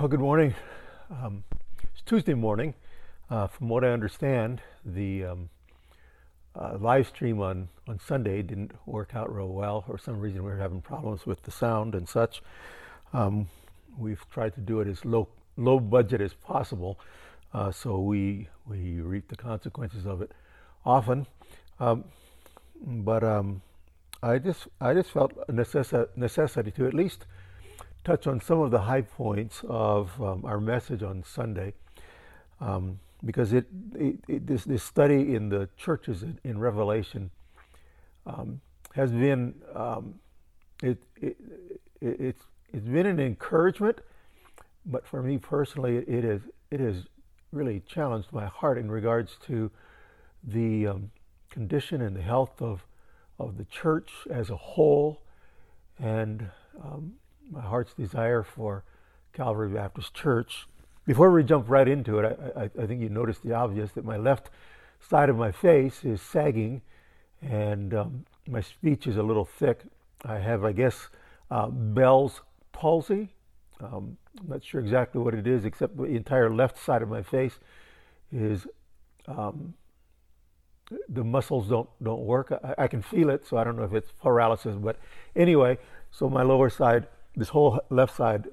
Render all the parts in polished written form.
Well, good morning. It's Tuesday morning. From what I understand, the live stream on Sunday didn't work out real well. For some reason, we were having problems with the sound and such. Um, we've tried to do it as low budget as possible, so we reap the consequences of it often. Um, but I just felt a necessity to at least touch on some of the high points of our message on Sunday, because this study in the churches in Revelation has been it, it it's been an encouragement, but for me personally, it has really challenged my heart in regards to the condition and the health of the church as a whole, and my heart's desire for Calvary Baptist Church. Before we jump right into it, I think you noticed the obvious that my left side of my face is sagging, and my speech is a little thick. I have, I guess, Bell's palsy. I'm not sure exactly what it is, except the entire left side of my face is um, the muscles don't work. I can feel it, so I don't know if it's paralysis, but anyway, so my lower side, this whole left side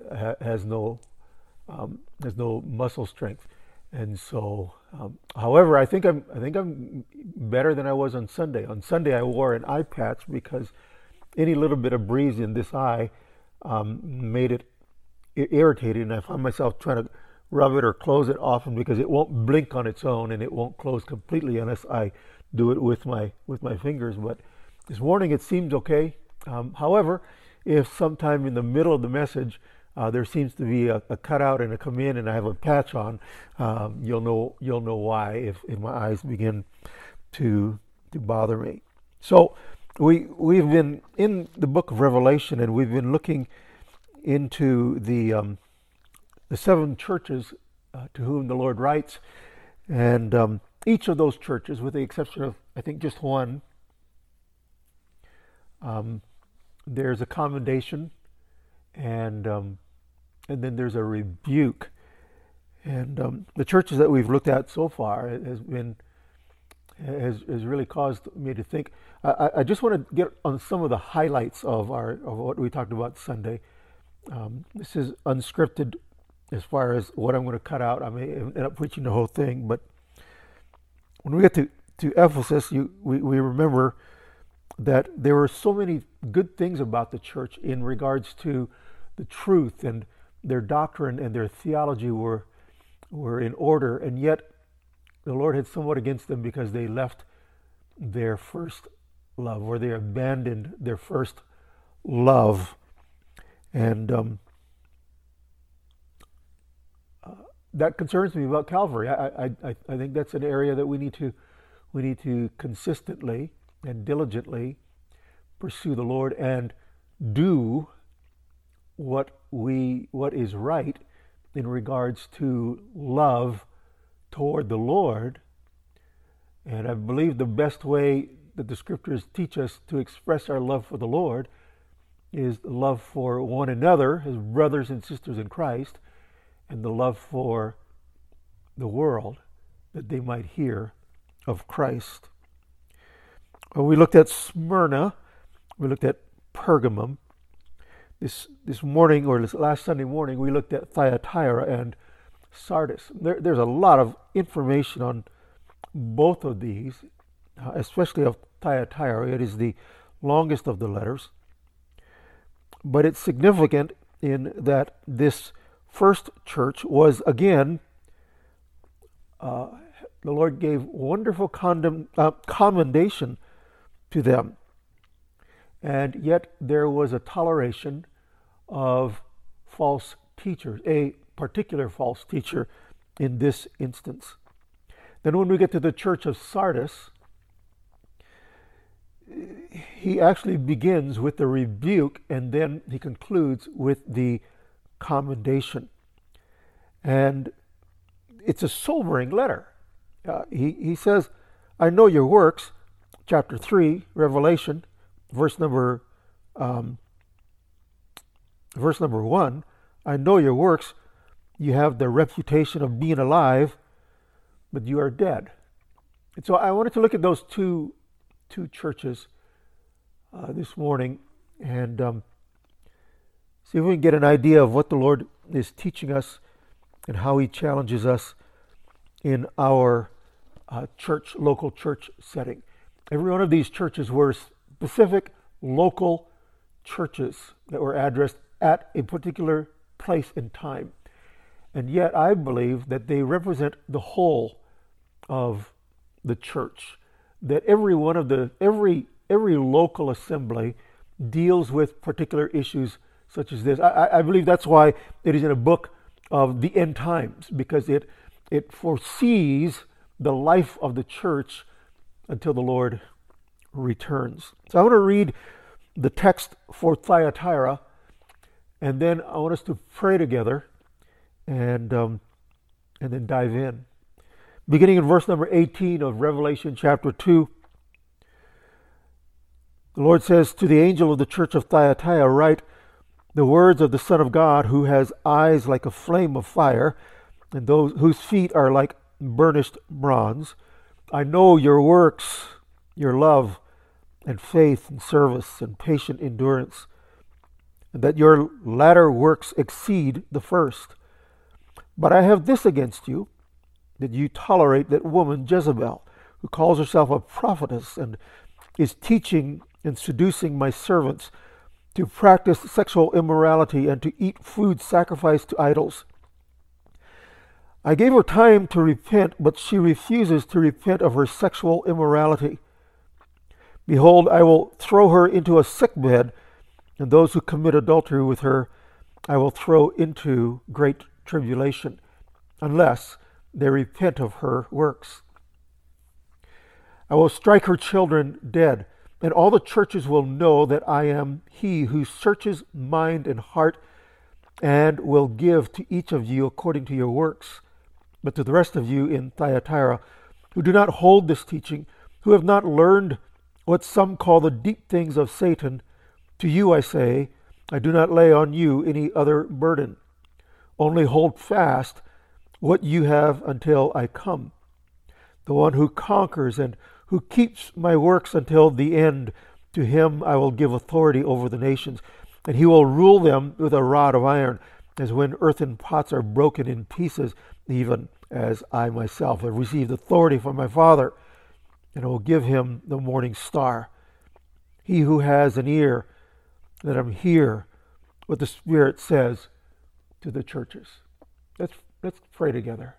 has no muscle strength, and so however, I think I'm better than I was on Sunday. On Sunday, I wore an eye patch because any little bit of breeze in this eye made it irritated, and I found myself trying to rub it or close it often because it won't blink on its own and it won't close completely unless I do it with my fingers. But this morning it seems okay. However, if sometime in the middle of the message there seems to be a cutout and a come in and I have a patch on, you'll know why if my eyes begin to bother me. So we've been in the book of Revelation, and we've been looking into the seven churches to whom the Lord writes, and each of those churches, with the exception of I think just one, um, there's a commendation, and then there's a rebuke. And the churches that we've looked at so far has really caused me to think. I just want to get on some of the highlights of what we talked about Sunday. This is unscripted as far as what I'm going to cut out. I may end up preaching the whole thing, but when we get to Ephesus, we remember that there were so many good things about the church in regards to the truth, and their doctrine and their theology were in order, and yet the Lord had somewhat against them because they left their first love, or they abandoned their first love. And that concerns me about Calvary. I think that's an area that we need to consistently and diligently pursue the Lord and do what is right in regards to love toward the Lord. And I believe the best way that the scriptures teach us to express our love for the Lord is the love for one another as brothers and sisters in Christ, and the love for the world, that they might hear of Christ. Well, we looked at Smyrna, we looked at Pergamum. This morning, or this last Sunday morning, we looked at Thyatira and Sardis. There's a lot of information on both of these, especially of Thyatira. It is the longest of the letters, but it's significant in that this first church was, again, the Lord gave wonderful commendation to them, and yet there was a toleration of false teachers, a particular false teacher in this instance. Then when we get to the church of Sardis, he actually begins with the rebuke, and then he concludes with the commendation. And it's a sobering letter. He says, I know your works, chapter 3, Revelation, verse number 1, I know your works, You have the reputation of being alive, but you are dead. And so I wanted to look at those two churches this morning and see if we can get an idea of what the Lord is teaching us and how He challenges us in our local church setting. Every one of these churches were specific local churches that were addressed at a particular place and time. And yet I believe that they represent the whole of the church. That every local assembly deals with particular issues such as this. I believe that's why it is in a book of the end times, because it foresees the life of the church until the Lord returns. So I want to read the text for Thyatira, and then I want us to pray together and then dive in. Beginning in verse number 18 of Revelation chapter 2, the Lord says, "To the angel of the church of Thyatira write the words of the Son of God, who has eyes like a flame of fire, and those whose feet are like burnished bronze. I know your works, your love and faith and service and patient endurance, and that your latter works exceed the first. But I have this against you, that you tolerate that woman Jezebel, who calls herself a prophetess and is teaching and seducing my servants to practice sexual immorality and to eat food sacrificed to idols. I gave her time to repent, but she refuses to repent of her sexual immorality. Behold, I will throw her into a sickbed, and those who commit adultery with her I will throw into great tribulation, unless they repent of her works. I will strike her children dead, and all the churches will know that I am He who searches mind and heart, and will give to each of you according to your works. But to the rest of you in Thyatira, who do not hold this teaching, who have not learned what some call the deep things of Satan, to you I say, I do not lay on you any other burden. Only hold fast what you have until I come. The one who conquers and who keeps my works until the end, to him I will give authority over the nations, and he will rule them with a rod of iron, as when earthen pots are broken in pieces, even as I myself have received authority from my Father, and I will give him the morning star. He who has an ear, let him hear what the Spirit says to the churches." Let's pray together.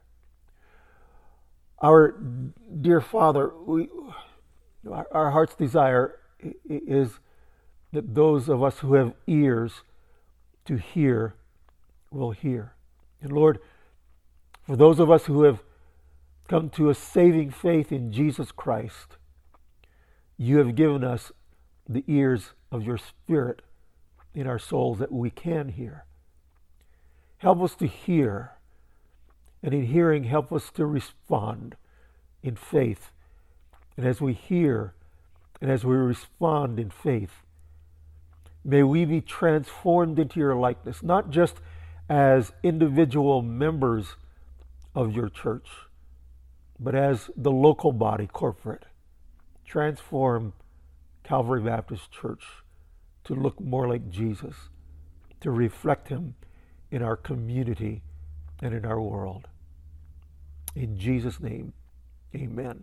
Our dear Father, our heart's desire is that those of us who have ears to hear will hear. And Lord, for those of us who have come to a saving faith in Jesus Christ, you have given us the ears of your Spirit in our souls that we can hear. Help us to hear, and in hearing, help us to respond in faith. And as we hear and as we respond in faith, may we be transformed into your likeness, not just as individual members of your church, but as the local body, corporate. Transform Calvary Baptist Church to look more like Jesus, to reflect him in our community and in our world. In Jesus' name, amen.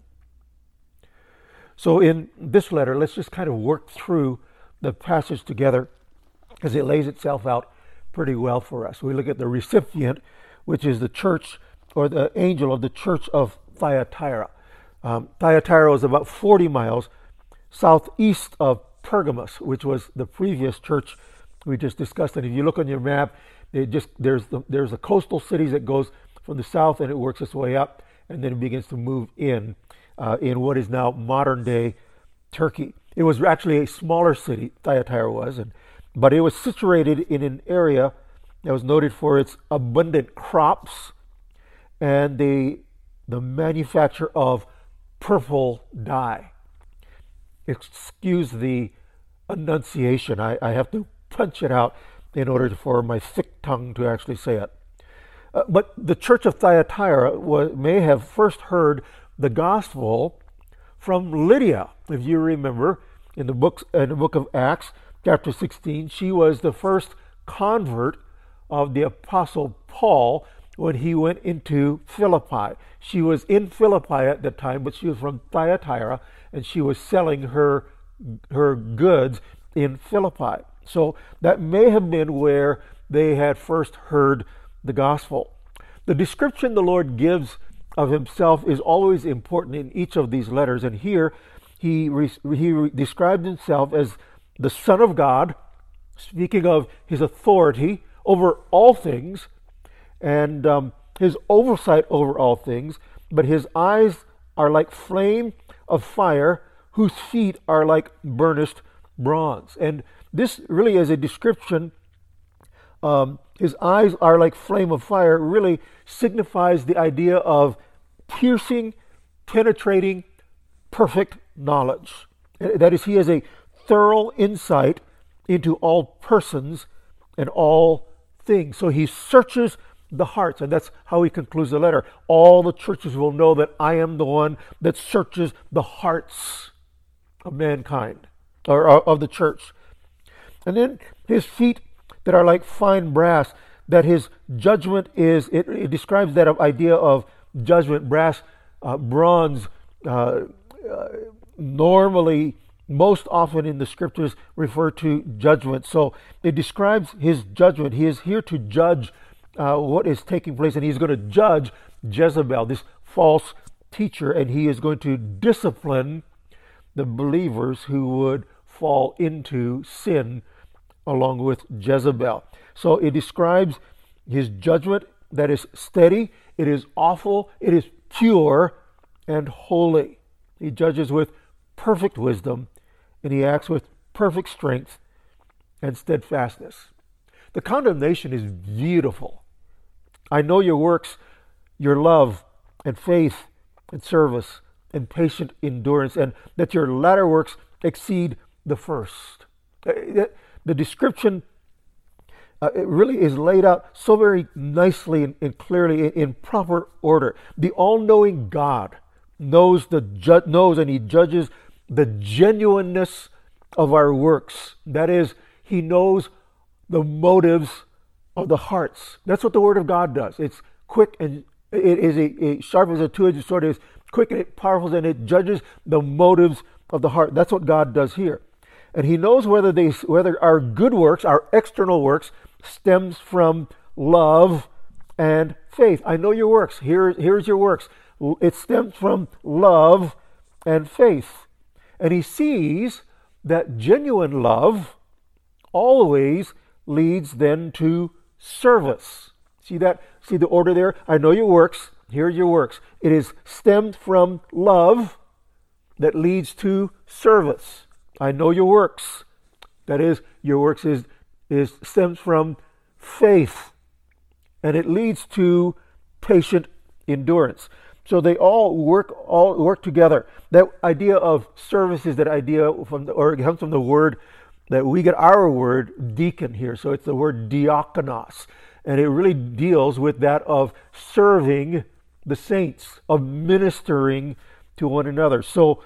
So in this letter, let's just kind of work through the passage together, because it lays itself out pretty well for us. We look at the recipient, which is the church, or the angel of the church of Thyatira. Thyatira was about 40 miles southeast of Pergamos, which was the previous church we just discussed. And if you look on your map, there's a coastal cities that goes from the south, and it works its way up, and then it begins to move in what is now modern day Turkey. It was actually a smaller city, Thyatira was, but it was situated in an area that was noted for its abundant crops and the manufacture of purple dye. Excuse the enunciation. I have to punch it out in order for my thick tongue to actually say it. But the church of Thyatira may have first heard the gospel from Lydia. If you remember, in the book of Acts, chapter 16, she was the first convert of the Apostle Paul when he went into Philippi. She was in Philippi at the time, but she was from Thyatira, and she was selling her goods in Philippi. So that may have been where they had first heard the gospel. The description the Lord gives of himself is always important in each of these letters, and here he described himself as the Son of God, speaking of his authority over all things and his oversight over all things, but his eyes are like flame of fire, whose feet are like burnished bronze. And this really is a description. His eyes are like flame of fire really signifies the idea of piercing, penetrating, perfect knowledge. That is, he has a thorough insight into all persons and all things. So he searches the hearts, and that's how he concludes the letter. All the churches will know that I am the one that searches the hearts of mankind, or of the church. And then his feet that are like fine brass, that his judgment is, it describes that idea of judgment. Brass, bronze, normally, most often in the scriptures refer to judgment. So it describes his judgment. He is here to judge what is taking place, and he's going to judge Jezebel, this false teacher, and he is going to discipline the believers who would fall into sin along with Jezebel. So it describes his judgment that is steady, it is awful, it is pure and holy. He judges with perfect wisdom, and he acts with perfect strength and steadfastness. The condemnation is beautiful. I know your works, your love and faith and service and patient endurance, and that your latter works exceed the first. The description it really is laid out so very nicely and clearly in proper order. The all-knowing God knows and he judges the genuineness of our works. That is, he knows the motives of the hearts. That's what the Word of God does. It's quick, and it is a sharp as a two-edged sword. It is quick and it powerful, and it judges the motives of the heart. That's what God does here. And he knows whether our good works, our external works, stems from love and faith. I know your works. Here's your works. It stems from love and faith. And he sees that genuine love always leads then to service. See that? See the order there? I know your works. Here are your works. It is stemmed from love that leads to service. I know your works. That is, your works stems from faith, and it leads to patient endurance. So they all work together. That idea of service is that idea it comes from the word that we get our word deacon here. So it's the word diakonos, and it really deals with that of serving the saints, of ministering to one another. So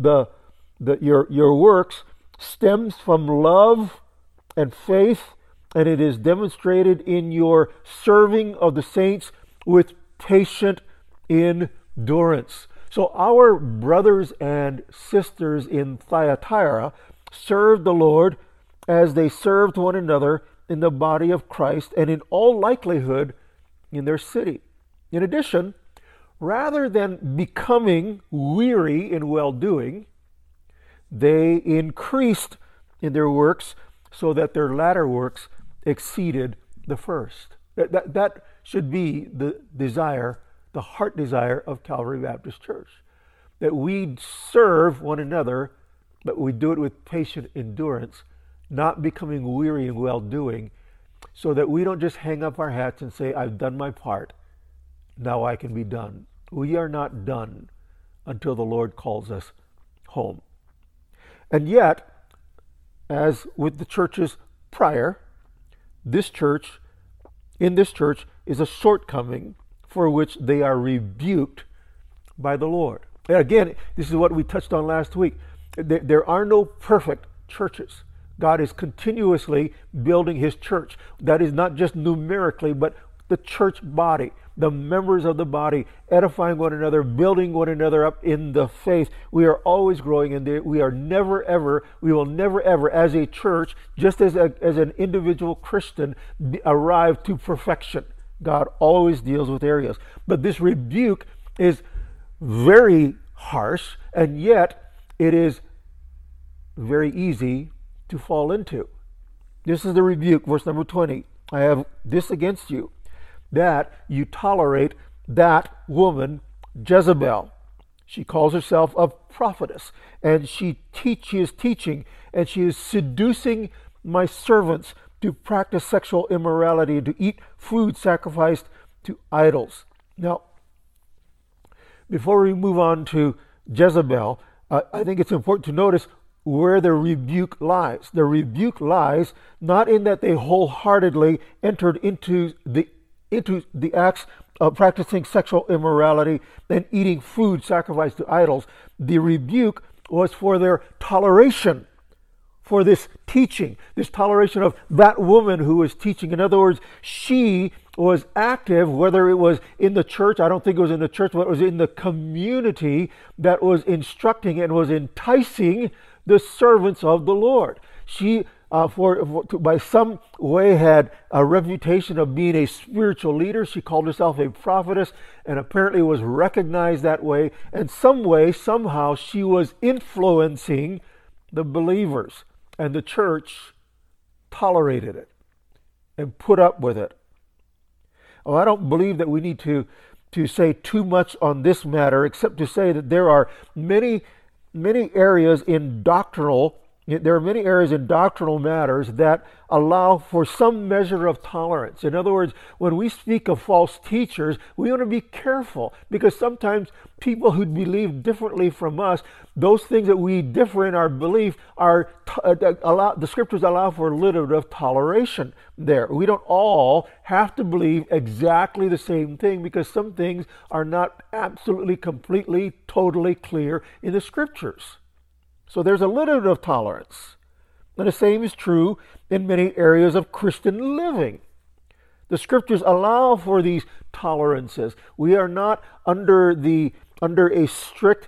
your works stems from love and faith, and it is demonstrated in your serving of the saints with patient endurance. So our brothers and sisters in Thyatira served the Lord as they served one another in the body of Christ, and in all likelihood in their city. In addition, rather than becoming weary in well-doing, they increased in their works so that their latter works exceeded the first. That should be the desire, the heart desire of Calvary Baptist Church. That we serve one another, but we do it with patient endurance, not becoming weary in well-doing, so that we don't just hang up our hats and say, I've done my part, now I can be done. We are not done until the Lord calls us home. And yet, in this church is a shortcoming for which they are rebuked by the Lord. And again, this is what we touched on last week. There are no perfect churches. God is continuously building his church. That is not just numerically, but the church body, the members of the body, edifying one another, building one another up in the faith. We are always growing, and we will never ever, as a church, just as an individual Christian, arrive to perfection. God always deals with areas. But this rebuke is very harsh, and yet it is very easy to fall into. This is the rebuke, verse number 20. I have this against you, that you tolerate that woman Jezebel. She calls herself a prophetess, and she is teaching, and she is seducing my servants to practice sexual immorality and to eat food sacrificed to idols. Now, before we move on to Jezebel, I think it's important to notice where the rebuke lies. The rebuke lies not in that they wholeheartedly entered into the acts of practicing sexual immorality and eating food sacrificed to idols. The rebuke was for their toleration for this teaching, this toleration of that woman who was teaching. In other words, she was active, whether it was in the church, I don't think it was in the church, but it was in the community that was instructing and was enticing the servants of the Lord. She, by some way, had a reputation of being a spiritual leader. She called herself a prophetess and apparently was recognized that way. And some way, somehow, she was influencing the believers. And the church tolerated it and put up with it. Oh, I don't believe that we need to say too much on this matter, except to say that there are many areas in doctrinal matters that allow for some measure of tolerance. In other words, when we speak of false teachers, we want to be careful, because sometimes people who believe differently from us, those things that we differ in our belief the scriptures allow for a little bit of toleration there. We don't all have to believe exactly the same thing, because some things are not absolutely, completely, totally clear in the scriptures. So there's a little bit of tolerance. And the same is true in many areas of Christian living. The scriptures allow for these tolerances. We are not under a strict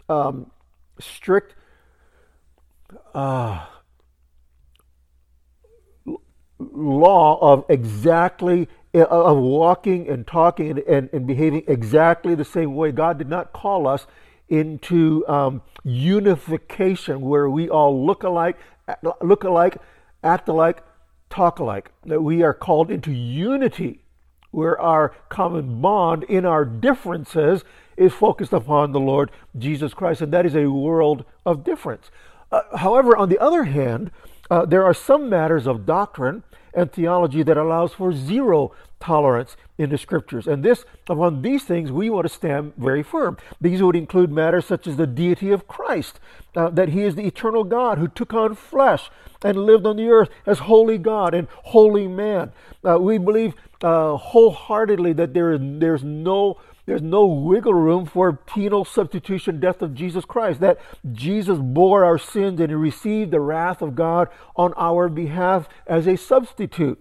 law of exactly of walking and talking and behaving exactly the same way. God did not call us into unification where we all look alike, act alike, talk alike. That we are called into unity, where our common bond in our differences is focused upon the Lord Jesus Christ, and that is a world of difference. However, on the other hand, there are some matters of doctrine and theology that allows for zero tolerance in the scriptures. And upon these things, we want to stand very firm. These would include matters such as the deity of Christ, that he is the eternal God who took on flesh and lived on the earth as holy God and holy man. We believe wholeheartedly that there's no wiggle room for penal substitution death of Jesus Christ, that Jesus bore our sins and he received the wrath of God on our behalf as a substitute.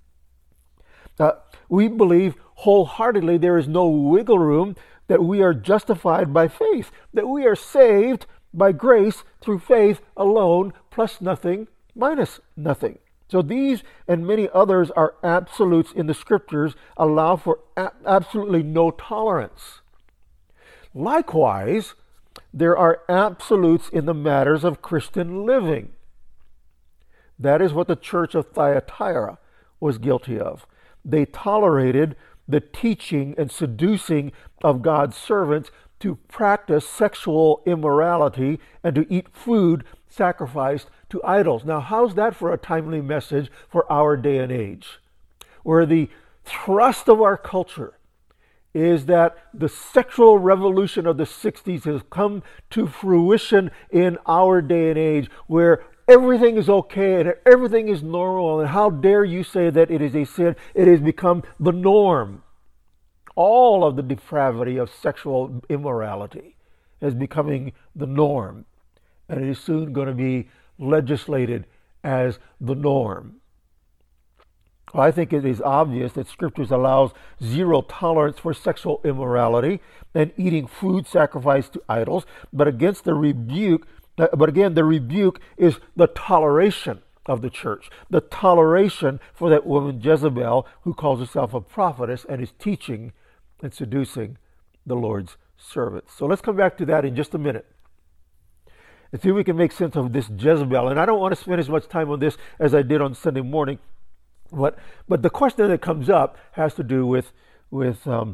We believe wholeheartedly there is no wiggle room, that we are justified by faith, that we are saved by grace through faith alone, plus nothing, minus nothing. So these and many others are absolutes in the scriptures, allow for absolutely no tolerance. Likewise, there are absolutes in the matters of Christian living. That is what the church of Thyatira was guilty of. They tolerated the teaching and seducing of God's servants to practice sexual immorality and to eat food sacrificed to idols. Now, how's that for a timely message for our day and age, where the thrust of our culture is that the sexual revolution of the 60s has come to fruition in our day and age, where everything is okay and everything is normal, and how dare you say that it is a sin? It has become the norm. All of the depravity of sexual immorality is becoming the norm, and it is soon going to be legislated as the norm. I think it is obvious that Scriptures allows zero tolerance for sexual immorality and eating food sacrificed to idols, but again, the rebuke is the toleration of the church, the toleration for that woman Jezebel, who calls herself a prophetess and is teaching and seducing the Lord's servants. So let's come back to that in just a minute and see if we can make sense of this Jezebel. And I don't want to spend as much time on this as I did on Sunday morning. But the question that comes up has to do with what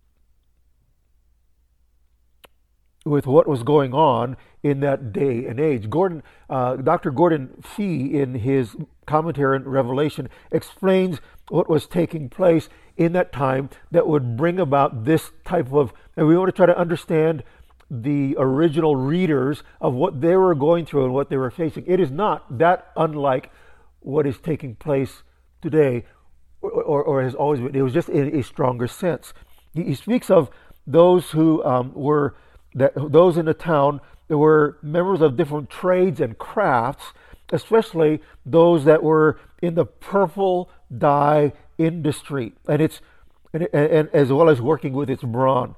was going on in that day and age. Dr. Gordon Fee, in his commentary on Revelation, explains what was taking place in that time that would bring about this type of, and we want to try to understand the original readers of what they were going through and what they were facing. It is not that unlike what is taking place today, or has always been. It was just in a stronger sense. He speaks of those who those in the town that were members of different trades and crafts, especially those that were in the purple dye industry, and as well as working with its bronze.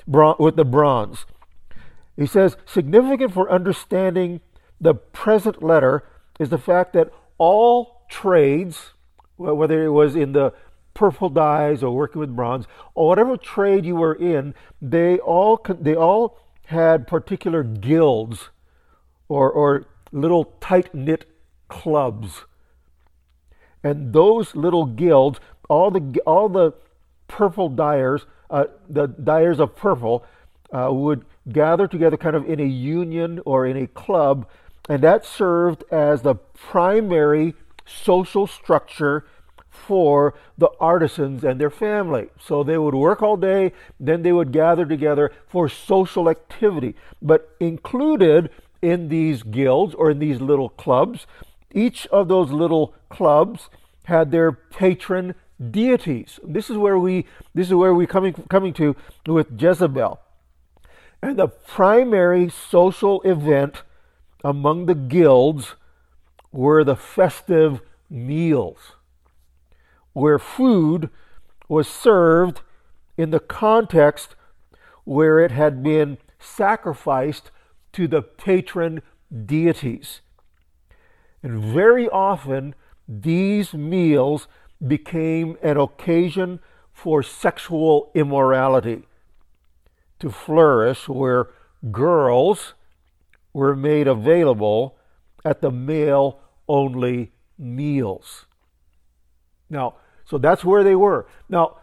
He says, significant for understanding the present letter is the fact that all trades, whether it was in the purple dyes or working with bronze, or whatever trade you were in, they all had particular guilds or little tight-knit clubs. And those little guilds, all the purple dyers, the dyers of purple, would gather together kind of in a union or in a club, and that served as the primary social structure for the artisans and their family. So they would work all day, then they would gather together for social activity. But included in these guilds or in these little clubs, each of those little clubs had their patron deities. This is where we coming to with Jezebel. And the primary social event among the guilds were the festive meals, where food was served in the context where it had been sacrificed to the patron deities. And very often, these meals became an occasion for sexual immorality to flourish, where girls were made available at the male-only meals. Now, so that's where they were. Now,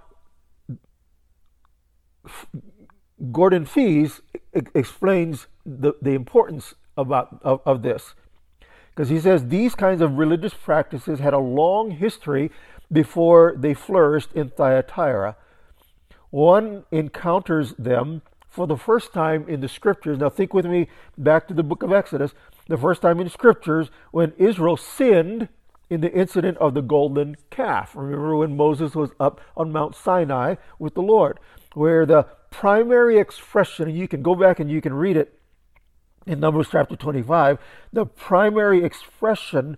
Gordon Fees explains the importance of this, because he says these kinds of religious practices had a long history before they flourished in Thyatira. One encounters them for the first time in the Scriptures. Now think with me back to the book of Exodus. The first time in the Scriptures when Israel sinned in the incident of the golden calf. Remember when Moses was up on Mount Sinai with the Lord, where the primary expression, and you can go back and you can read it in Numbers chapter 25, the primary expression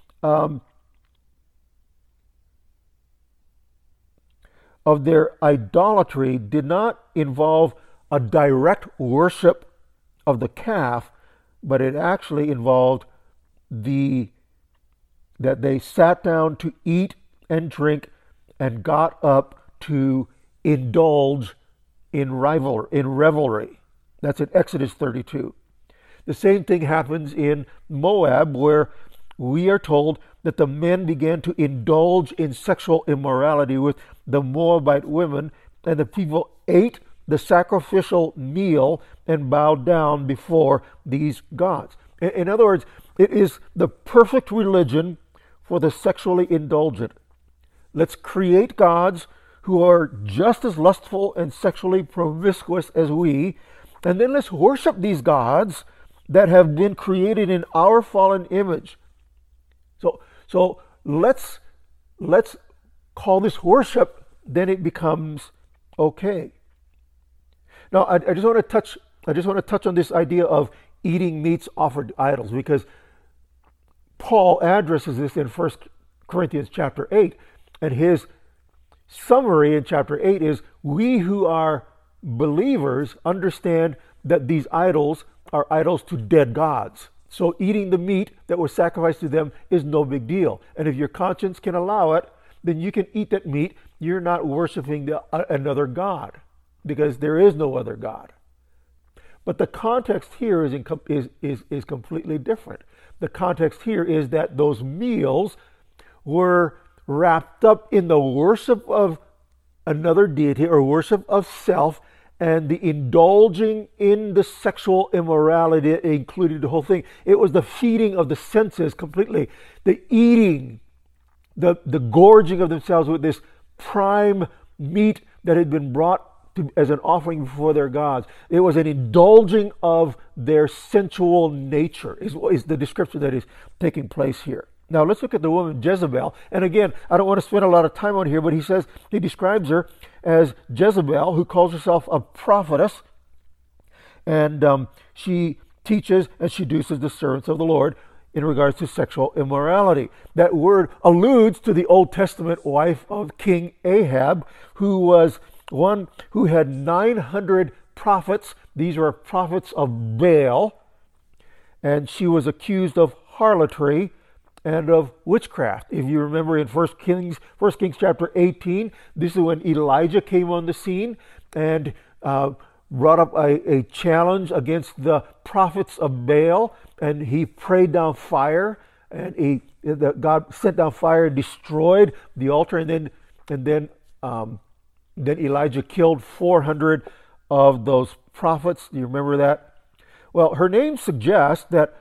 of their idolatry did not involve a direct worship of the calf, but it actually involved that they sat down to eat and drink and got up to indulge in revelry. That's in Exodus 32. The same thing happens in Moab, where we are told that the men began to indulge in sexual immorality with the Moabite women, and the people ate the sacrificial meal and bowed down before these gods. In other words, it is the perfect religion for the sexually indulgent. Let's create gods who are just as lustful and sexually promiscuous as we, and then let's worship these gods that have been created in our fallen image. So let's call this worship, then it becomes okay. Now I just want to touch on this idea of eating meats offered to idols, because Paul addresses this in 1 Corinthians chapter 8, and his summary in chapter 8 is, we who are believers understand that these idols are idols to dead gods. So eating the meat that was sacrificed to them is no big deal. And if your conscience can allow it, then you can eat that meat. You're not worshiping another god, because there is no other god. But the context here is completely different. The context here is that those meals were wrapped up in the worship of another deity, or worship of self, and the indulging in the sexual immorality included the whole thing. It was the feeding of the senses completely, the eating, the gorging of themselves with this prime meat that had been brought as an offering before their gods. It was an indulging of their sensual nature, is the description that is taking place here. Now let's look at the woman Jezebel. And again, I don't want to spend a lot of time on here, but he describes her as Jezebel, who calls herself a prophetess. And she teaches and seduces the servants of the Lord in regards to sexual immorality. That word alludes to the Old Testament wife of King Ahab, who was one who had 900 prophets. These were prophets of Baal. And she was accused of harlotry and of witchcraft. If you remember in 1 Kings chapter 18, this is when Elijah came on the scene and brought up a challenge against the prophets of Baal, and he prayed down fire, and God sent down fire and destroyed the altar, and then Elijah killed 400 of those prophets. Do you remember that? Well, her name suggests that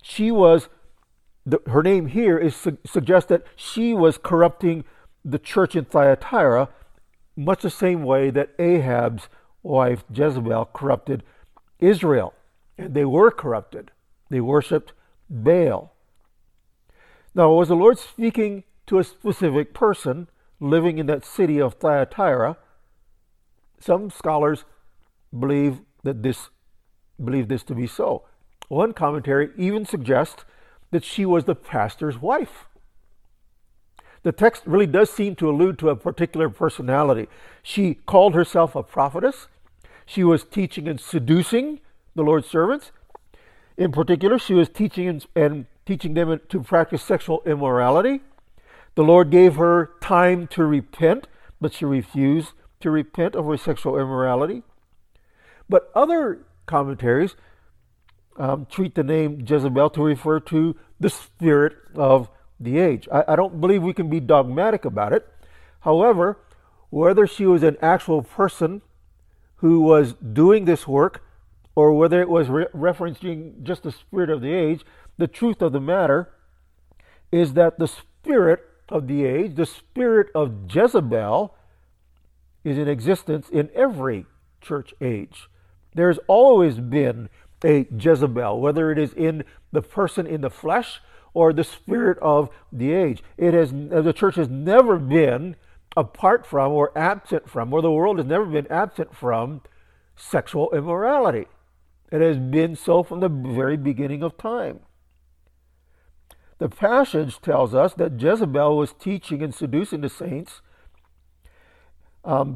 her name here suggests that she was corrupting the church in Thyatira, much the same way that Ahab's wife Jezebel corrupted Israel. And they were corrupted. They worshipped Baal. Now, was the Lord speaking to a specific person living in that city of Thyatira? Some scholars believe this to be so. One commentary even suggests that she was the pastor's wife. The text really does seem to allude to a particular personality. She called herself a prophetess. She was teaching and seducing the Lord's servants. In particular, she was teaching and teaching them to practice sexual immorality. The Lord gave her time to repent, but she refused to repent of her sexual immorality. But other commentaries treat the name Jezebel to refer to the spirit of the age. I don't believe we can be dogmatic about it. However, whether she was an actual person who was doing this work, or whether it was referencing just the spirit of the age, the truth of the matter is that the spirit of the age, the spirit of Jezebel, is in existence in every church age. There's always been a Jezebel, whether it is in the person in the flesh or the spirit of the age. The church has never been apart from or absent from, or the world has never been absent from, sexual immorality. It has been so from the very beginning of time. The passage tells us that Jezebel was teaching and seducing the saints. And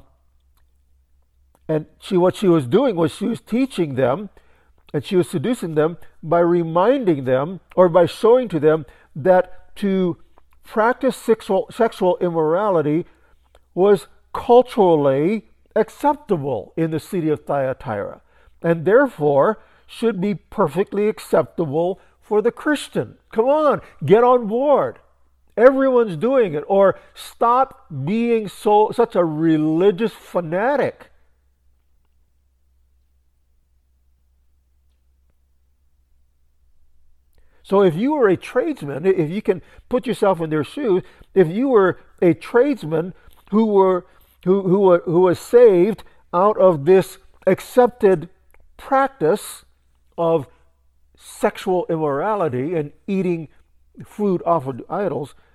what she was doing was she was teaching them, and she was seducing them by reminding them, or by showing to them, that to practice sexual immorality was culturally acceptable in the city of Thyatira, and therefore should be perfectly acceptable for the Christian. Come on, get on board. Everyone's doing it. Or stop being such a religious fanatic. So if you were a tradesman, if you can put yourself in their shoes, if you were a tradesman who was saved out of this accepted practice of sexual immorality and eating food offered to idols,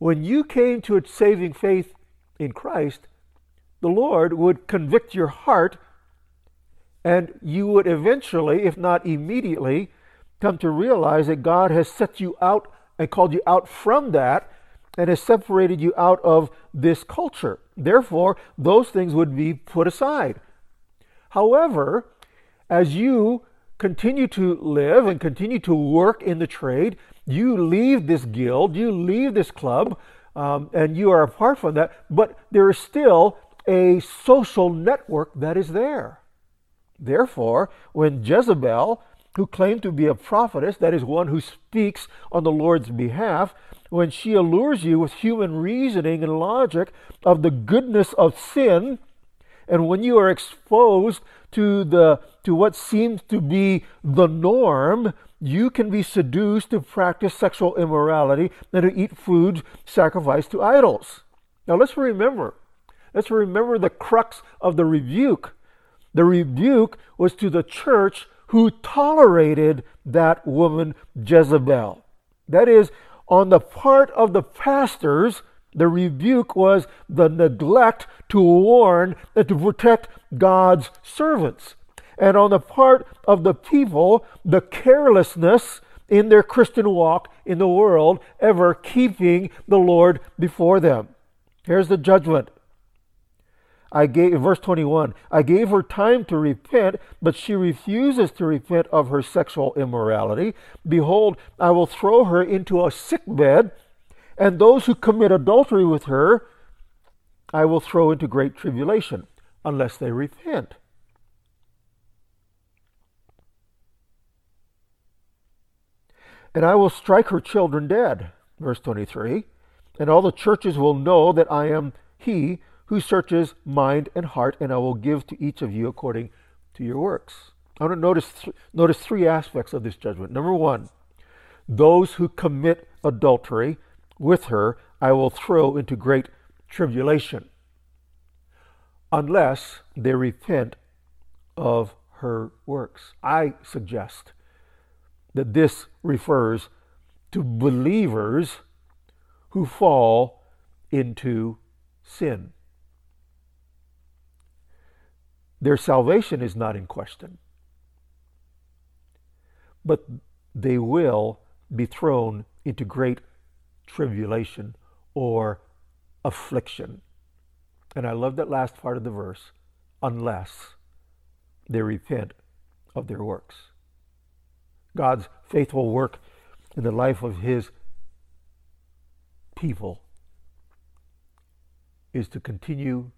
when you came to a saving faith in Christ, the Lord would convict your heart, and you would eventually, if not immediately, come to realize that God has set you out and called you out from that and has separated you out of this culture. Therefore, those things would be put aside. However, as you continue to live and continue to work in the trade, you leave this guild, you leave this club, and you are apart from that, but there is still a social network that is there. Therefore, when Jezebel, who claimed to be a prophetess, that is one who speaks on the Lord's behalf, when she allures you with human reasoning and logic of the goodness of sin, and when you are exposed to what seems to be the norm, you can be seduced to practice sexual immorality and to eat foods sacrificed to idols. Now let's remember the crux of the rebuke. The rebuke was to the church who tolerated that woman Jezebel. That is, on the part of the pastors, the rebuke was the neglect to warn and to protect God's servants. And on the part of the people, the carelessness in their Christian walk in the world, ever keeping the Lord before them. Here's the judgment. Verse 21, I gave her time to repent, but she refuses to repent of her sexual immorality. Behold, I will throw her into a sickbed, and those who commit adultery with her I will throw into great tribulation, unless they repent. And I will strike her children dead. Verse 23, and all the churches will know that I am he who searches mind and heart, and I will give to each of you according to your works. I want to notice three aspects of this judgment. Number one, those who commit adultery with her I will throw into great tribulation, unless they repent of her works. I suggest that this refers to believers who fall into sin. Their salvation is not in question, but they will be thrown into great tribulation or affliction. And I love that last part of the verse, unless they repent of their works. God's faithful work in the life of his people is to continue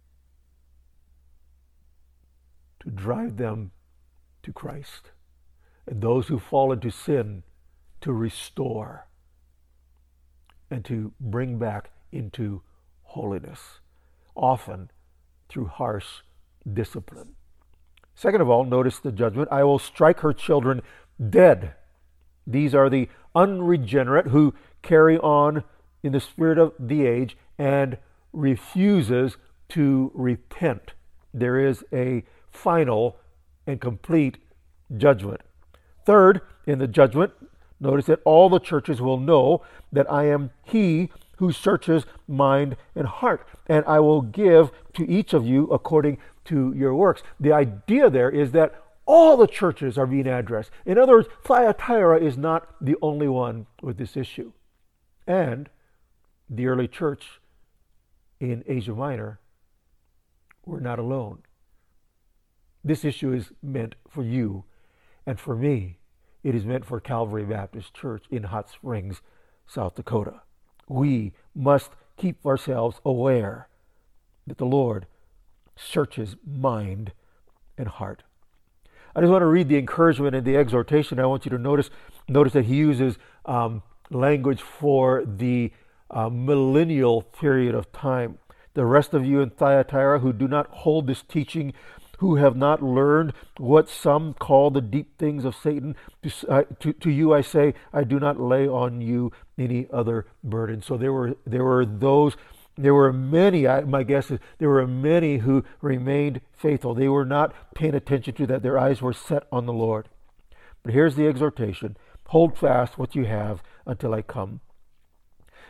to drive them to Christ, and those who fall into sin to restore and to bring back into holiness, often through harsh discipline. Second of all, notice the judgment. I will strike her children dead. These are the unregenerate who carry on in the spirit of the age and refuses to repent. There is a final and complete judgment. Third, in the judgment, notice that all the churches will know that I am he who searches mind and heart, and I will give to each of you according to your works. The idea there is that all the churches are being addressed. In other words, Thyatira is not the only one with this issue. And the early church in Asia Minor were not alone. This issue is meant for you and for me. It is meant for Calvary Baptist Church in Hot Springs, South Dakota. We must keep ourselves aware that the Lord searches mind and heart. I just want to read the encouragement and the exhortation. I want you to notice that he uses language for the millennial period of time. The rest of you in Thyatira who do not hold this teaching, who have not learned what some call the deep things of Satan, to you I say, I do not lay on you any other burden. So there were many, my guess is, there were many who remained faithful. They were not paying attention to that. Their eyes were set on the Lord. But here's the exhortation. Hold fast what you have until I come.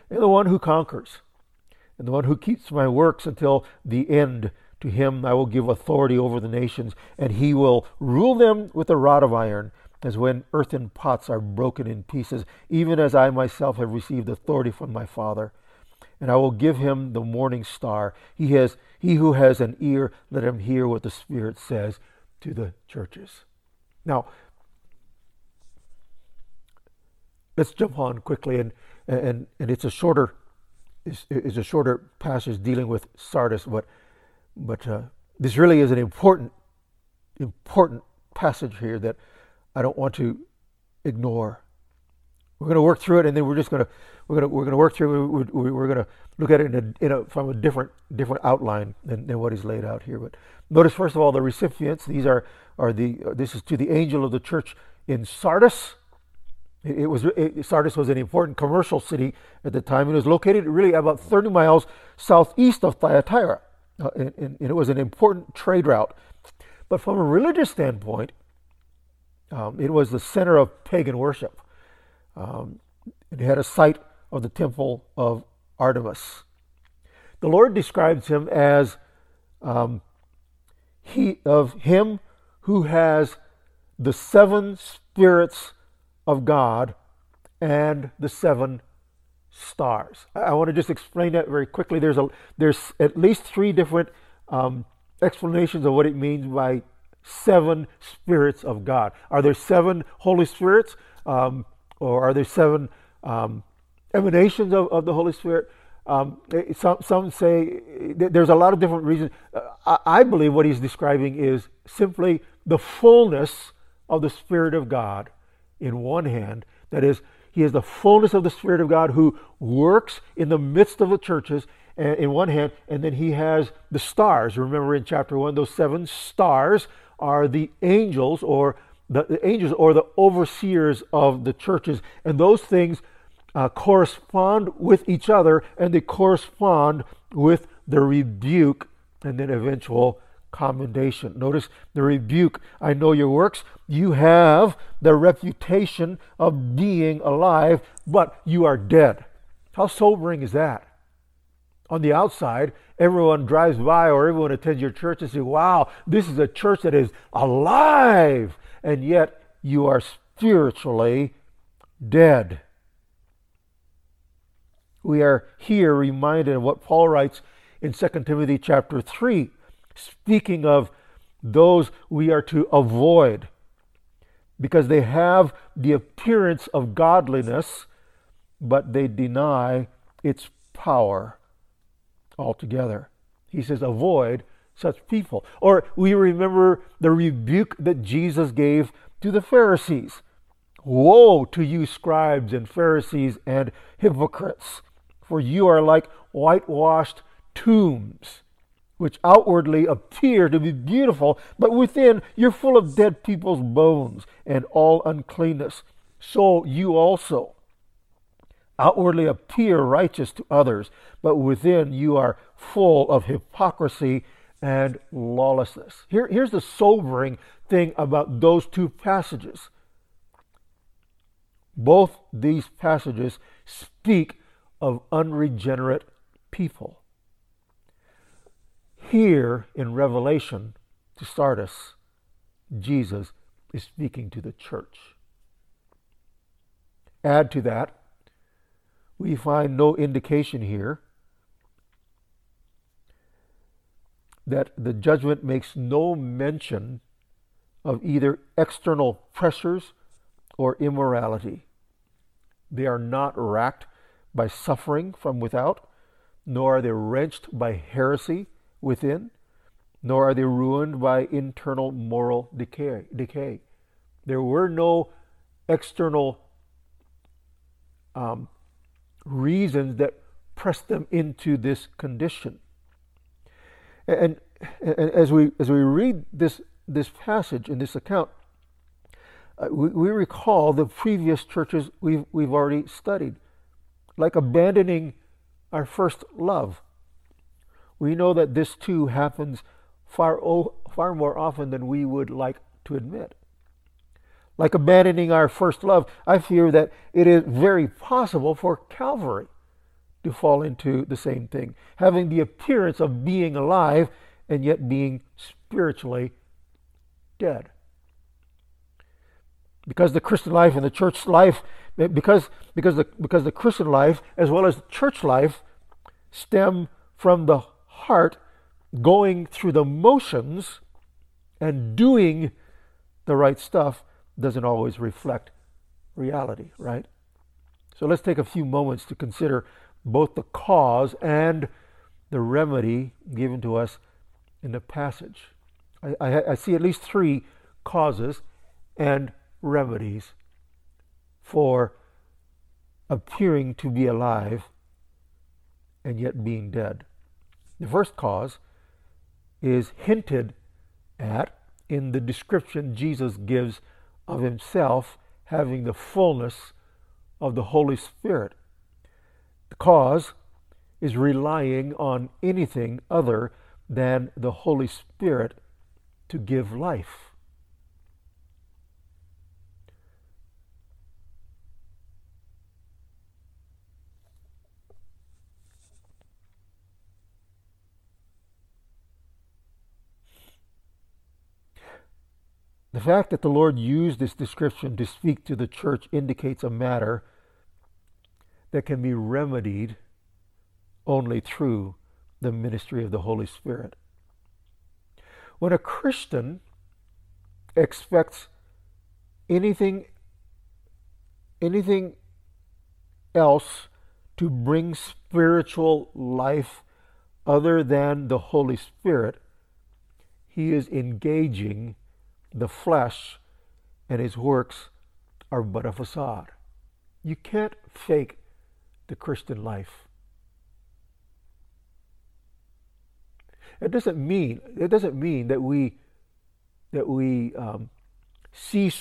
and the one who conquers, and the one who keeps my works until the end. To him I will give authority over the nations, and he will rule them with a rod of iron, as when earthen pots are broken in pieces, even as I myself have received authority from my Father. And I will give him the morning star. He who has an ear, let him hear what the Spirit says to the churches. Now, let's jump on quickly, and it's a shorter passage dealing with Sardis, but this really is an important passage here that I don't want to ignore. We're going to work through it, and then we're going to work through it. We're going to look at it from a different outline than what is laid out here. But notice first of all the recipients. These this is to the angel of the church in Sardis. Sardis was an important commercial city at the time. It was located really about 30 miles southeast of Thyatira. And it was an important trade route. But from a religious standpoint, it was the center of pagan worship. It had a site of the temple of Artemis. The Lord describes him as him who has the 7 spirits of God and the 7 stars. I want to just explain that very quickly. There's at least 3 different explanations of what it means by 7 spirits of God. Are there 7 Holy Spirits, or are there 7 emanations of the Holy Spirit? Some say there's a lot of different reasons. I believe what he's describing is simply the fullness of the Spirit of God in one hand. That is, he is the fullness of the Spirit of God who works in the midst of the churches in one hand, and then he has the stars. Remember in chapter 1, those 7 stars are the angels, or the angels, or the overseers of the churches, and those things correspond with each other, and they correspond with the rebuke and then eventual commendation. Notice the rebuke. I know your works. You have the reputation of being alive, but you are dead. How sobering is that? On the outside, everyone drives by or everyone attends your church and says, wow, this is a church that is alive, and yet you are spiritually dead. We are here reminded of what Paul writes in 2 Timothy chapter 3, speaking of those we are to avoid because they have the appearance of godliness, but they deny its power altogether. He says, avoid such people. Or we remember the rebuke that Jesus gave to the Pharisees. Woe to you, scribes and Pharisees and hypocrites, for you are like whitewashed tombs, which outwardly appear to be beautiful, but within you're full of dead people's bones and all uncleanness. So you also outwardly appear righteous to others, but within you are full of hypocrisy and lawlessness. Here's the sobering thing about those 2 passages. Both these passages speak of unregenerate people. Here in Revelation to Sardis, Jesus is speaking to the church. Add to that, we find no indication here that the judgment makes no mention of either external pressures or immorality. They are not racked by suffering from without, nor are they wrenched by heresy within, nor are they ruined by internal moral decay. There were no external reasons that pressed them into this condition. And as we read this passage in this account, we recall the previous churches we've already studied, like abandoning our first love. We know that this too happens far more often than we would like to admit. Like abandoning our first love, I fear that it is very possible for Calvary to fall into the same thing, having the appearance of being alive and yet being spiritually dead. Because the Christian life and the church life, because the Christian life as well as the church life stem from the heart going through the motions and doing the right stuff doesn't always reflect reality, right? So let's take a few moments to consider both the cause and the remedy given to us in the passage. I see at least three causes and remedies for appearing to be alive and yet being dead. The first cause is hinted at in the description Jesus gives of himself having the fullness of the Holy Spirit. The cause is relying on anything other than the Holy Spirit to give life. The fact that the Lord used this description to speak to the church indicates a matter that can be remedied only through the ministry of the Holy Spirit. When a Christian expects anything else to bring spiritual life other than the Holy Spirit, he is engaging the flesh, and his works are but a facade. You can't fake the Christian life. It doesn't mean that we cease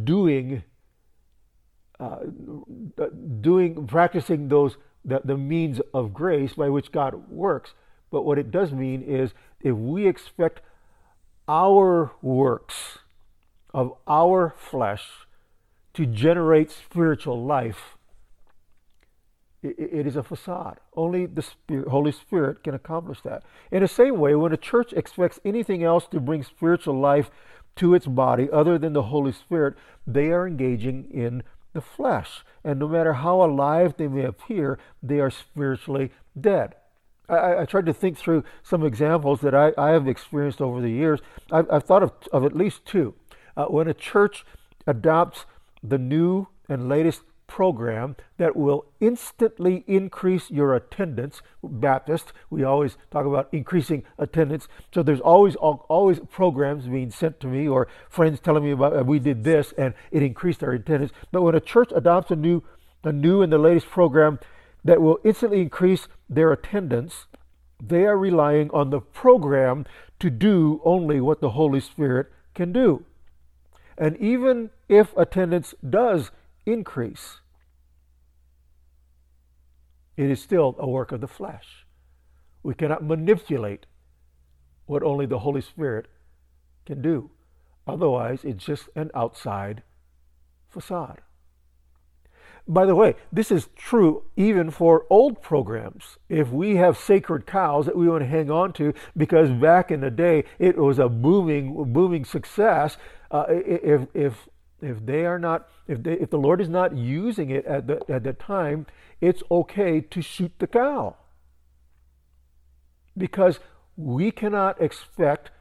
practicing the means of grace by which God works. But what it does mean is if we expect our works of our flesh to generate spiritual life, it is a facade. Only the Holy Spirit can accomplish that. In the same way, when a church expects anything else to bring spiritual life to its body other than the Holy Spirit, they are engaging in the flesh. And no matter how alive they may appear, they are spiritually dead. I tried to think through some examples that I have experienced over the years. I've thought of at least two. When a church adopts the new and latest program that will instantly increase your attendance. Baptist, we always talk about increasing attendance. So there's always programs being sent to me or friends telling me about we did this and it increased our attendance. But when a church adopts a new and the latest program that will instantly increase their attendance, they are relying on the program to do only what the Holy Spirit can do. And even if attendance does increase, it is still a work of the flesh. We cannot manipulate what only the Holy Spirit can do. Otherwise, it's just an outside facade. By the way, this is true even for old programs. If we have sacred cows that we want to hang on to because back in the day it was a booming success, if the Lord is not using it at the time, it's okay to shoot the cow, because we cannot expect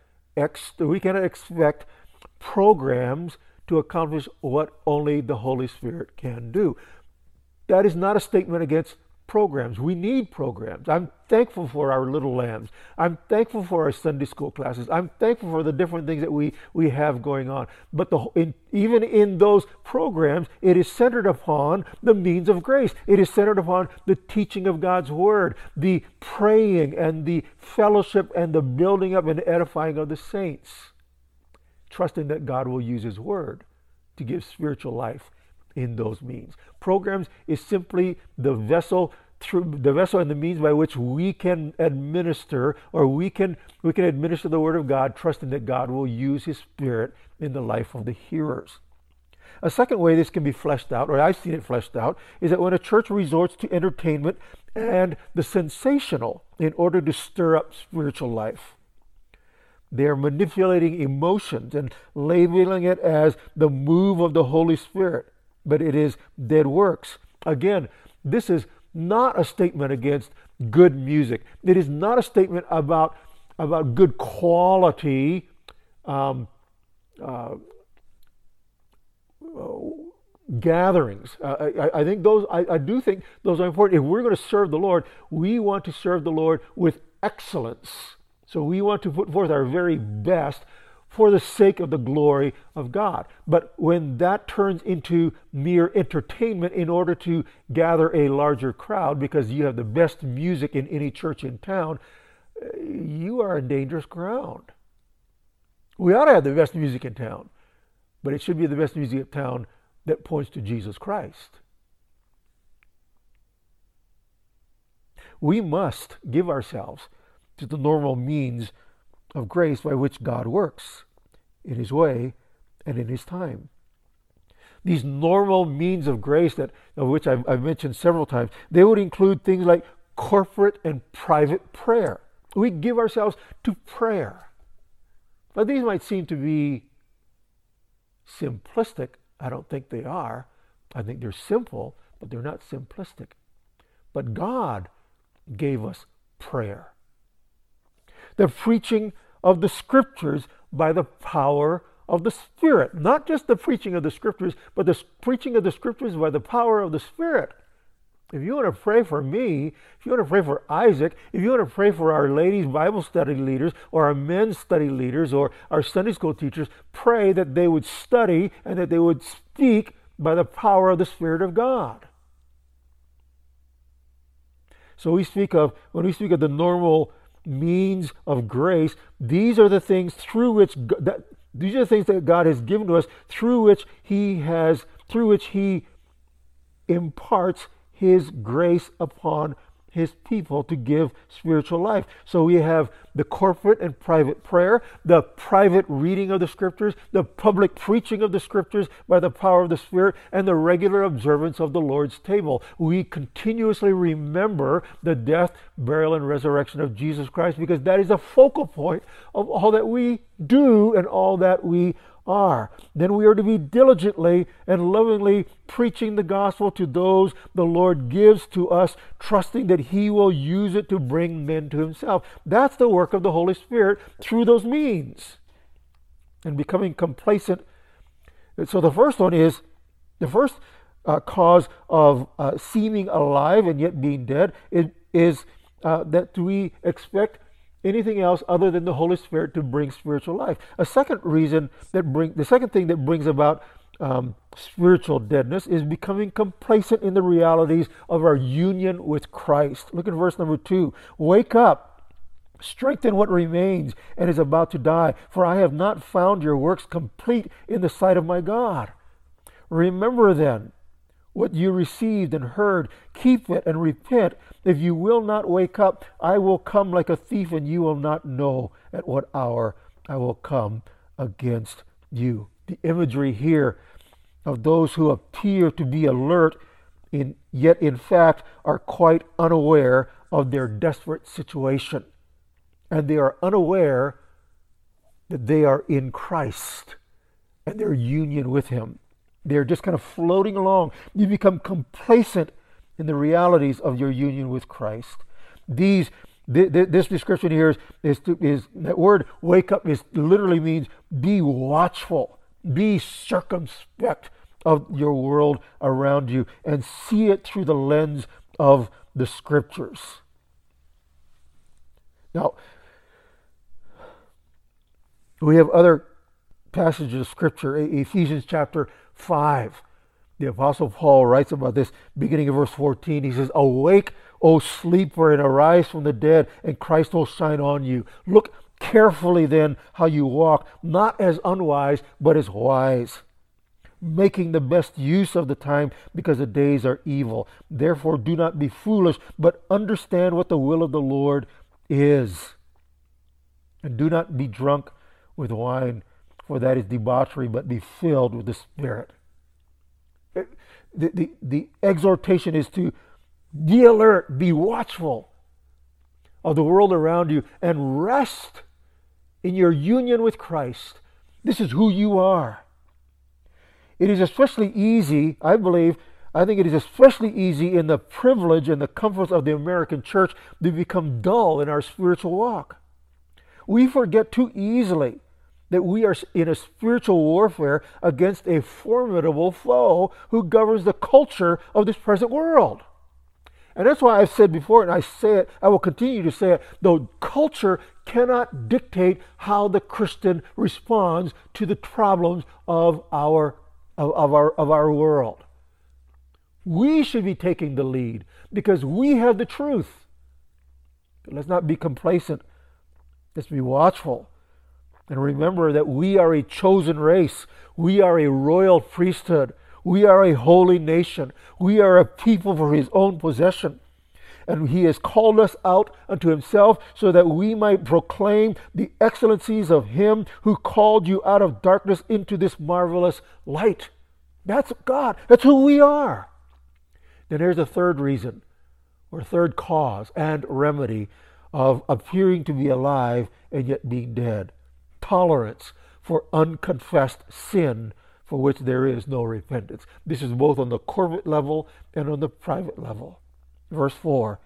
programs to accomplish what only the Holy Spirit can do. That is not a statement against programs. We need programs. I'm thankful for our Little Lambs. I'm thankful for our Sunday school classes. I'm thankful for the different things that we have going on. But even in those programs, it is centered upon the means of grace. It is centered upon the teaching of God's Word, the praying and the fellowship and the building up and edifying of the saints, trusting that God will use His Word to give spiritual life in those means. Programs is simply the vessel and the means by which we can administer, or we can administer the Word of God, trusting that God will use His Spirit in the life of the hearers. A second way this can be fleshed out, or I've seen it fleshed out, is that when a church resorts to entertainment and the sensational in order to stir up spiritual life. They are manipulating emotions and labeling it as the move of the Holy Spirit, but it is dead works. Again, this is not a statement against good music. It is not a statement about good quality gatherings. I think those. I do think those are important. If we're going to serve the Lord, we want to serve the Lord with excellence. So we want to put forth our very best for the sake of the glory of God. But when that turns into mere entertainment in order to gather a larger crowd because you have the best music in any church in town, you are in dangerous ground. We ought to have the best music in town, but it should be the best music in town that points to Jesus Christ. We must give ourselves to the normal means of grace by which God works in His way and in His time. These normal means of grace of which I've mentioned several times, they would include things like corporate and private prayer. We give ourselves to prayer. Now, these might seem to be simplistic. I don't think they are. I think they're simple, but they're not simplistic. But God gave us prayer. The preaching of the Scriptures by the power of the Spirit. Not just the preaching of the Scriptures, but the preaching of the Scriptures by the power of the Spirit. If you want to pray for me, if you want to pray for Isaac, if you want to pray for our ladies' Bible study leaders or our men's study leaders or our Sunday school teachers, pray that they would study and that they would speak by the power of the Spirit of God. So when we speak of the normal means of grace, these are the things that God has given to us, through which He imparts His grace upon His people to give spiritual life. So we have the corporate and private prayer, the private reading of the Scriptures, the public preaching of the Scriptures by the power of the Spirit, and the regular observance of the Lord's table. We continuously remember the death, burial, and resurrection of Jesus Christ because that is the focal point of all that we do and all that we are. Then we are to be diligently and lovingly preaching the gospel to those the Lord gives to us, trusting that He will use it to bring men to Himself. That's the work of the Holy Spirit through those means. And becoming complacent. So the first cause of seeming alive and yet being dead is that we expect anything else other than the Holy Spirit to bring spiritual life. The second thing that brings about spiritual deadness is becoming complacent in the realities of our union with Christ. Look at verse number 2. Wake up, strengthen what remains and is about to die, for I have not found your works complete in the sight of my God. Remember then what you received and heard, keep it and repent. If you will not wake up, I will come like a thief, and you will not know at what hour I will come against you. The imagery here of those who appear to be alert, yet in fact are quite unaware of their desperate situation. And they are unaware that they are in Christ and their union with Him. They're just kind of floating along. You become complacent in the realities of your union with Christ. This description here is that word wake up literally means be watchful, be circumspect of your world around you and see it through the lens of the Scriptures. Now, we have other passages of Scripture. Ephesians chapter 5. The Apostle Paul writes about this beginning of verse 14. He says, awake, O sleeper, and arise from the dead, and Christ will shine on you. Look carefully then how you walk, not as unwise, but as wise, making the best use of the time, because the days are evil. Therefore do not be foolish, but understand what the will of the Lord is. And do not be drunk with wine, for that is debauchery, but be filled with the Spirit. the exhortation is to be alert, be watchful of the world around you, and rest in your union with Christ. This is who you are. It is especially easy, I think it is especially easy in the privilege and the comforts of the American church to become dull in our spiritual walk. We forget too easily that we are in a spiritual warfare against a formidable foe who governs the culture of this present world. And that's why I've said before, and I say it, I will continue to say it, though culture cannot dictate how the Christian responds to the problems of our world. We should be taking the lead because we have the truth. But let's not be complacent. Let's be watchful. And remember that we are a chosen race. We are a royal priesthood. We are a holy nation. We are a people for his own possession. And he has called us out unto himself so that we might proclaim the excellencies of him who called you out of darkness into this marvelous light. That's God. That's who we are. Then there's a third reason, or third cause and remedy of appearing to be alive and yet being dead. Tolerance for unconfessed sin for which there is no repentance. This is both on the corporate level and on the private level. Verse 4.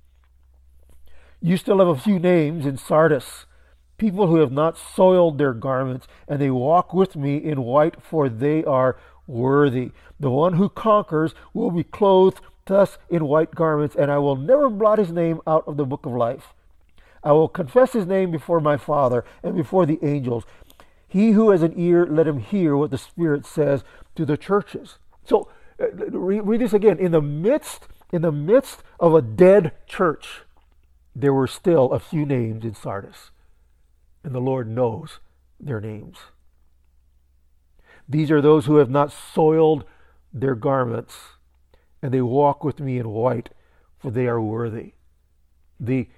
You still have a few names in Sardis, people who have not soiled their garments, and they walk with me in white, for they are worthy. The one who conquers will be clothed thus in white garments, and I will never blot his name out of the book of life. I will confess his name before my Father and before the angels. He who has an ear, let him hear what the Spirit says to the churches. So, read this again. In the midst of a dead church, there were still a few names in Sardis, and the Lord knows their names. These are those who have not soiled their garments, and they walk with me in white, for they are worthy. The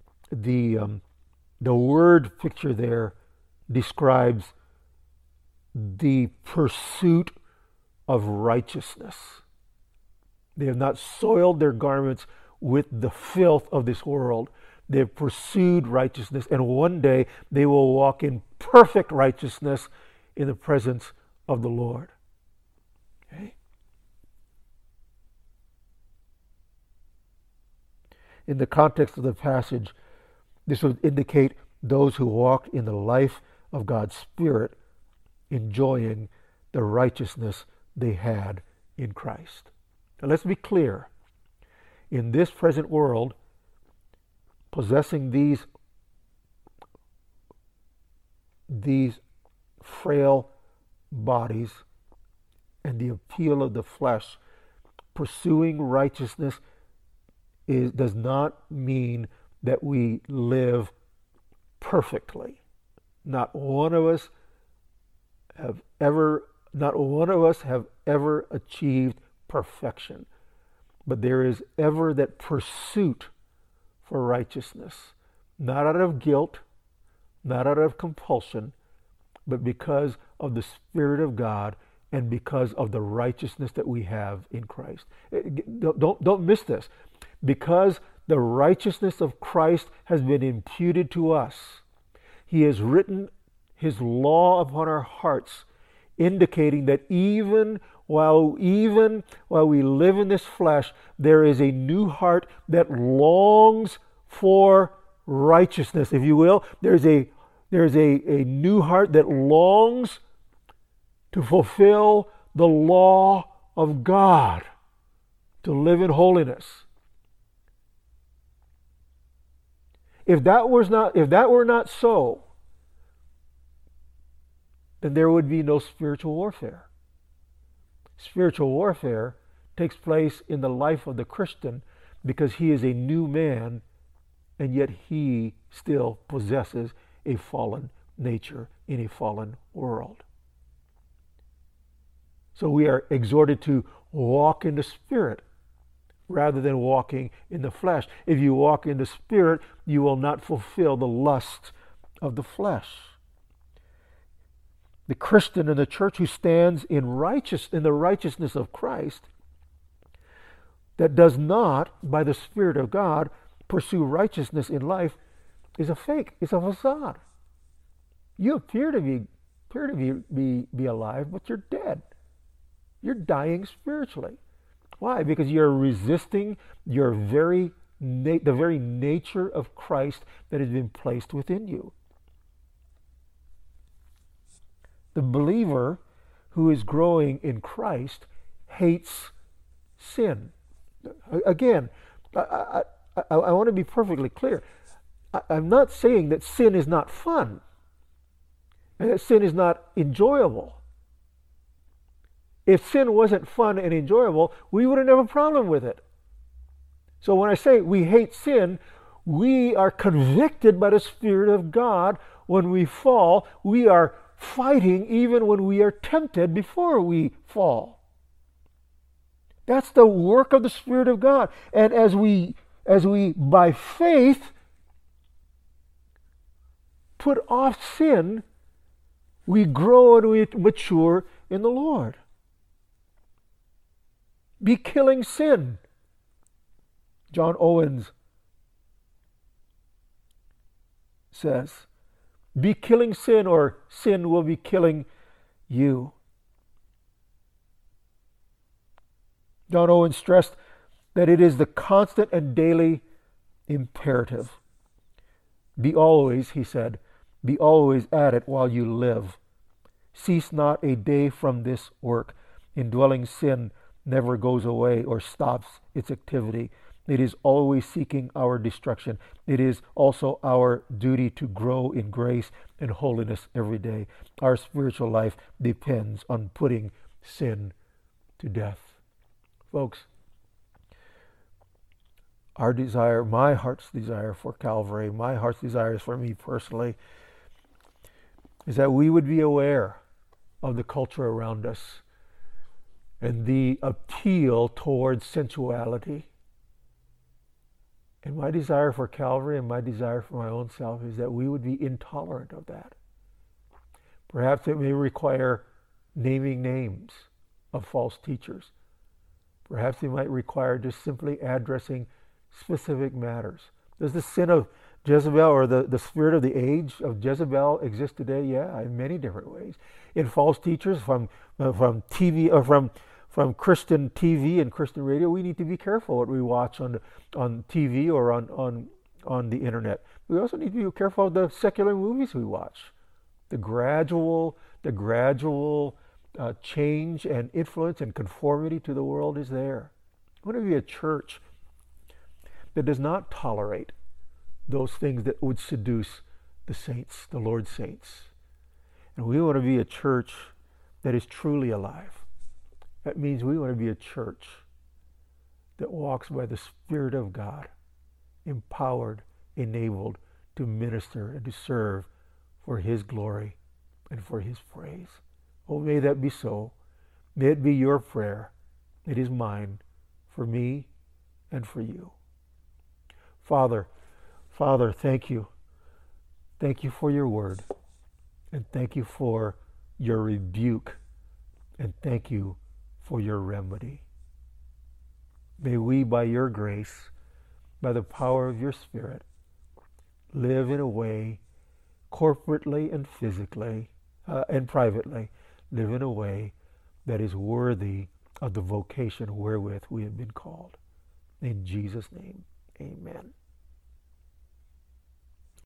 word picture there describes the pursuit of righteousness. They have not soiled their garments with the filth of this world. They have pursued righteousness, and one day they will walk in perfect righteousness in the presence of the Lord. Okay? In the context of the passage, this would indicate those who walk in the life of God's Spirit, enjoying the righteousness they had in Christ. Now let's be clear. In this present world, possessing these frail bodies and the appeal of the flesh, pursuing righteousness does not mean that we live perfectly. Not one of us have ever achieved perfection. But there is ever that pursuit for righteousness, not out of guilt, not out of compulsion, but because of the Spirit of God and because of the righteousness that we have in Christ. Don't miss this. Because the righteousness of Christ has been imputed to us, He has written His law upon our hearts, indicating that even while we live in this flesh, there is a new heart that longs for righteousness, if you will. There's a new heart that longs to fulfill the law of God, to live in holiness. If that were not so, then there would be no spiritual warfare. Spiritual warfare takes place in the life of the Christian because he is a new man, and yet he still possesses a fallen nature in a fallen world. So we are exhorted to walk in the Spirit rather than walking in the flesh. If you walk in the Spirit, you will not fulfill the lusts of the flesh. the Christian in the church who stands in the righteousness of Christ, that does not, by the Spirit of God, pursue righteousness in life, is a fake. It's a facade. You appear to be alive, but you're dead. You're dying spiritually. Why? Because you're resisting the very nature of Christ that has been placed within you. The believer who is growing in Christ hates sin. Again, I want to be perfectly clear. I'm not saying that sin is not fun and that sin is not enjoyable. If sin wasn't fun and enjoyable, we wouldn't have a problem with it. So when I say we hate sin, we are convicted by the Spirit of God when we fall. We are fighting even when we are tempted before we fall. That's the work of the Spirit of God. And as we by faith put off sin, we grow and we mature in the Lord. Be killing sin. John Owens says, be killing sin or sin will be killing you. John Owens stressed that it is the constant and daily imperative. Be always, he said, be always at it while you live. Cease not a day from this work. Indwelling sin never goes away or stops its activity. It is always seeking our destruction. It is also our duty to grow in grace and holiness every day. Our spiritual life depends on putting sin to death. Folks, our desire, my heart's desire for Calvary, my heart's desire for me personally, is that we would be aware of the culture around us and the appeal towards sensuality. And my desire for Calvary and my desire for my own self is that we would be intolerant of that. Perhaps it may require naming names of false teachers. Perhaps it might require just simply addressing specific matters. Does the sin of Jezebel or the spirit of the age of Jezebel exist today? Yeah, in many different ways. In false teachers from TV or from Christian TV and Christian radio, we need to be careful what we watch on TV or on the internet. We also need to be careful of the secular movies we watch. The gradual change and influence and conformity to the world is there. We want to be a church that does not tolerate those things that would seduce the saints, the Lord's saints. And we want to be a church that is truly alive. That means we want to be a church that walks by the Spirit of God, empowered, enabled to minister and to serve for His glory and for His praise. Oh, may that be so. May it be your prayer. It is mine, for me and for you. Father, thank you. Thank you for your word. And thank you for your rebuke. And thank you for your remedy. May we, by your grace, by the power of your Spirit, live in a way, corporately and physically, and privately, live in a way that is worthy of the vocation wherewith we have been called. In Jesus' name, amen.